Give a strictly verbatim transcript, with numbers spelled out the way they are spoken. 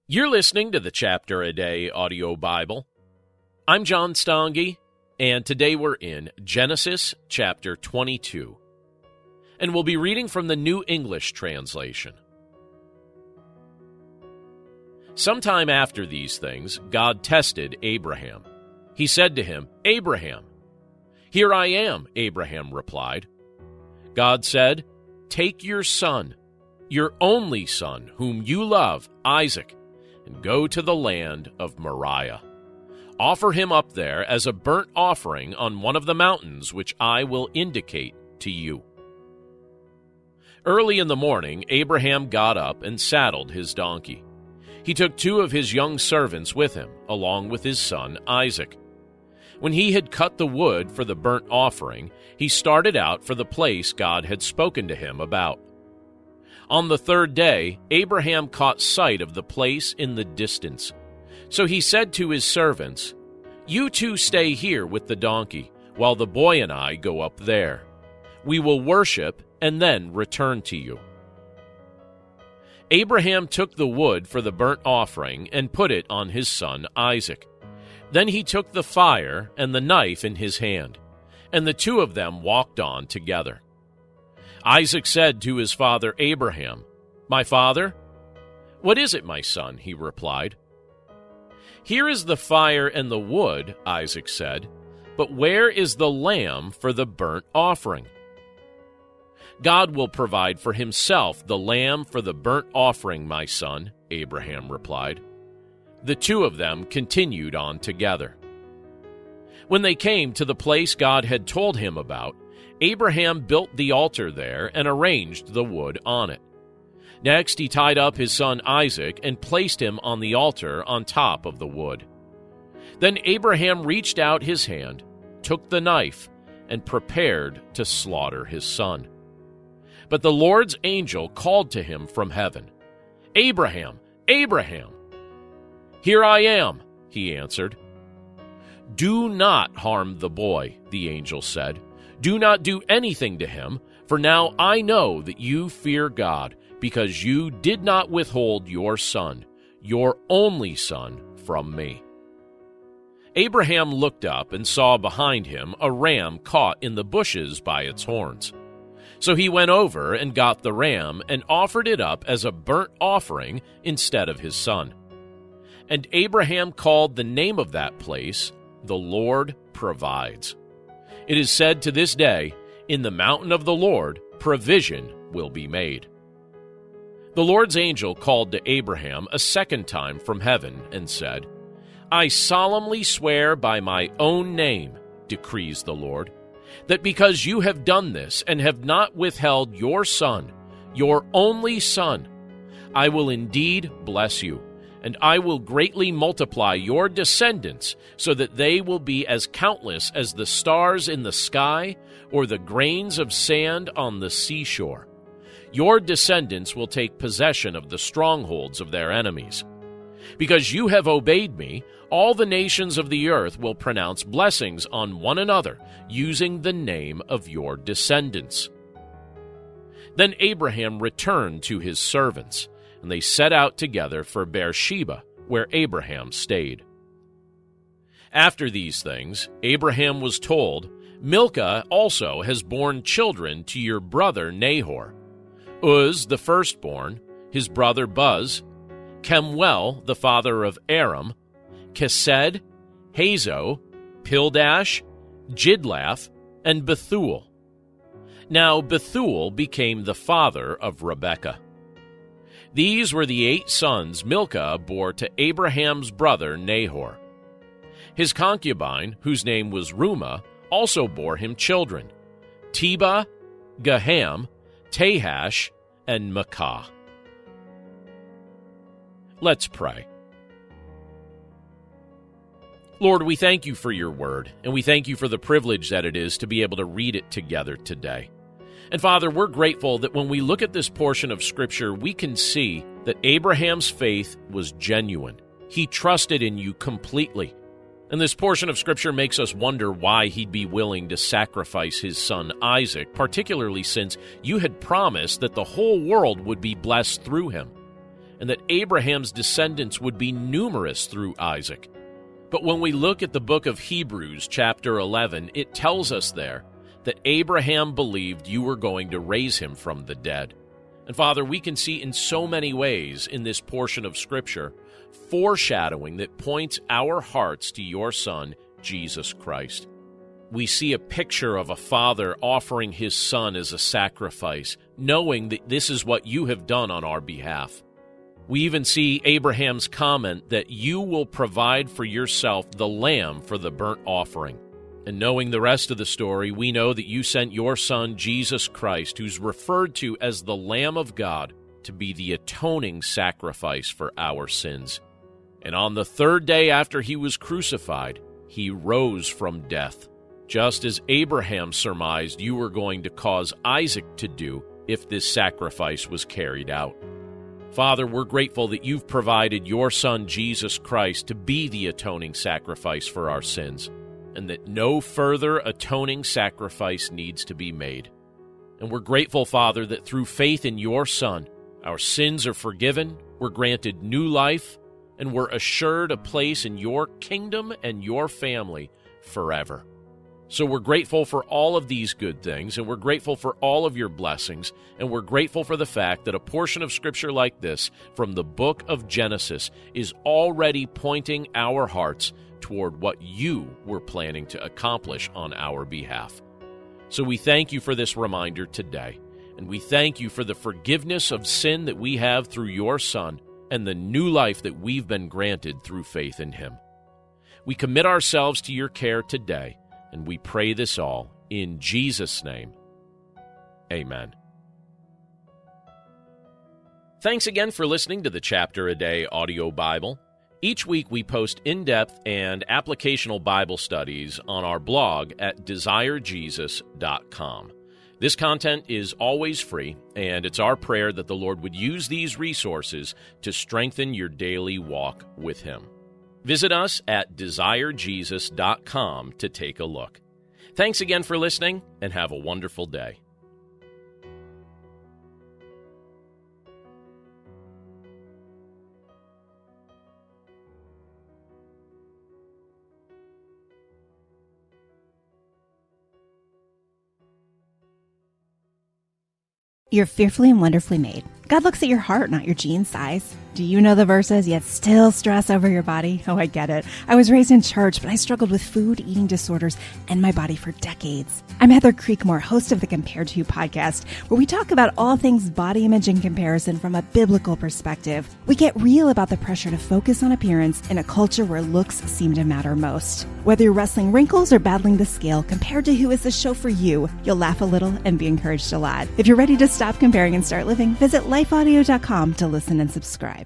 You're listening to the Chapter a Day audio Bible. I'm John Stange, and today we're in Genesis chapter twenty-two. And we'll be reading from the New English Translation. Sometime after these things, God tested Abraham. He said to him, "Abraham." "Here I am," Abraham replied. God said, "Take your son, your only son, whom you love, Isaac, and go to the land of Moriah. Offer him up there as a burnt offering on one of the mountains which I will indicate to you." Early in the morning, Abraham got up and saddled his donkey. He took two of his young servants with him, along with his son Isaac. When he had cut the wood for the burnt offering, he started out for the place God had spoken to him about. On the third day, Abraham caught sight of the place in the distance. So he said to his servants, "You two stay here with the donkey, while the boy and I go up there. We will worship and then return to you." Abraham took the wood for the burnt offering and put it on his son Isaac. Then he took the fire and the knife in his hand, and the two of them walked on together. Isaac said to his father Abraham, "My father?" "What is it, my son?" he replied. "Here is the fire and the wood," Isaac said, "but where is the lamb for the burnt offering?" "God will provide for himself the lamb for the burnt offering, my son," Abraham replied. The two of them continued on together. When they came to the place God had told him about, Abraham built the altar there and arranged the wood on it. Next, he tied up his son Isaac and placed him on the altar on top of the wood. Then Abraham reached out his hand, took the knife, and prepared to slaughter his son. But the Lord's angel called to him from heaven, "Abraham, Abraham!" "Here I am," he answered. "Do not harm the boy," the angel said. "Do not do anything to him, for now I know that you fear God, because you did not withhold your son, your only son, from me." Abraham looked up and saw behind him a ram caught in the bushes by its horns. So he went over and got the ram and offered it up as a burnt offering instead of his son. And Abraham called the name of that place, "The Lord Provides." It is said to this day, "In the mountain of the Lord, provision will be made." The Lord's angel called to Abraham a second time from heaven and said, "I solemnly swear by my own name, decrees the Lord, that because you have done this and have not withheld your son, your only son, I will indeed bless you, and I will greatly multiply your descendants so that they will be as countless as the stars in the sky or the grains of sand on the seashore. Your descendants will take possession of the strongholds of their enemies. Because you have obeyed me, all the nations of the earth will pronounce blessings on one another using the name of your descendants." Then Abraham returned to his servants, and they set out together for Beersheba, where Abraham stayed. After these things, Abraham was told, "Milcah also has borne children to your brother Nahor: Uz the firstborn, his brother Buz, Kemuel the father of Aram, Kesed, Hazo, Pildash, Jidlaph, and Bethuel." Now Bethuel became the father of Rebekah. These were the eight sons Milcah bore to Abraham's brother Nahor. His concubine, whose name was Reumah, also bore him children: Tebah, Gaham, Tahash, and Maacah. Let's pray. Lord, we thank you for your word, and we thank you for the privilege that it is to be able to read it together today. And Father, we're grateful that when we look at this portion of Scripture, we can see that Abraham's faith was genuine. He trusted in you completely. And this portion of Scripture makes us wonder why he'd be willing to sacrifice his son Isaac, particularly since you had promised that the whole world would be blessed through him. and that Abraham's descendants would be numerous through Isaac. But when we look at the book of Hebrews, chapter eleven, it tells us there that Abraham believed you were going to raise him from the dead. And Father, we can see in so many ways in this portion of Scripture foreshadowing that points our hearts to your Son, Jesus Christ. We see a picture of a father offering his son as a sacrifice, knowing that this is what you have done on our behalf. We even see Abraham's comment that you will provide for yourself the lamb for the burnt offering. And knowing the rest of the story, we know that you sent your Son, Jesus Christ, who's referred to as the Lamb of God, to be the atoning sacrifice for our sins. And on the third day after he was crucified, he rose from death, just as Abraham surmised you were going to cause Isaac to do if this sacrifice was carried out. Father, we're grateful that you've provided your Son, Jesus Christ, to be the atoning sacrifice for our sins, and that no further atoning sacrifice needs to be made. And we're grateful, Father, that through faith in your Son, our sins are forgiven, we're granted new life, and we're assured a place in your kingdom and your family forever. So we're grateful for all of these good things, and we're grateful for all of your blessings, and we're grateful for the fact that a portion of Scripture like this from the book of Genesis is already pointing our hearts toward what you were planning to accomplish on our behalf. So we thank you for this reminder today, and we thank you for the forgiveness of sin that we have through your Son and the new life that we've been granted through faith in him. We commit ourselves to your care today, and we pray this all in Jesus' name. Amen. Thanks again for listening to the Chapter a Day audio Bible. Each week we post in-depth and applicational Bible studies on our blog at desire jesus dot com. This content is always free, and it's our prayer that the Lord would use these resources to strengthen your daily walk with him. Visit us at desire jesus dot com to take a look. Thanks again for listening, and have a wonderful day. You're fearfully and wonderfully made. God looks at your heart, not your jean size. Do you know the verses, yet still stress over your body? Oh, I get it. I was raised in church, but I struggled with food, eating disorders, and my body for decades. I'm Heather Creekmore, host of the Compared to You podcast, where we talk about all things body image and comparison from a biblical perspective. We get real about the pressure to focus on appearance in a culture where looks seem to matter most. Whether you're wrestling wrinkles or battling the scale, Compared to You is the show for you. You'll laugh a little and be encouraged a lot. If you're ready to stop comparing and start living, visit life audio dot com to listen and subscribe.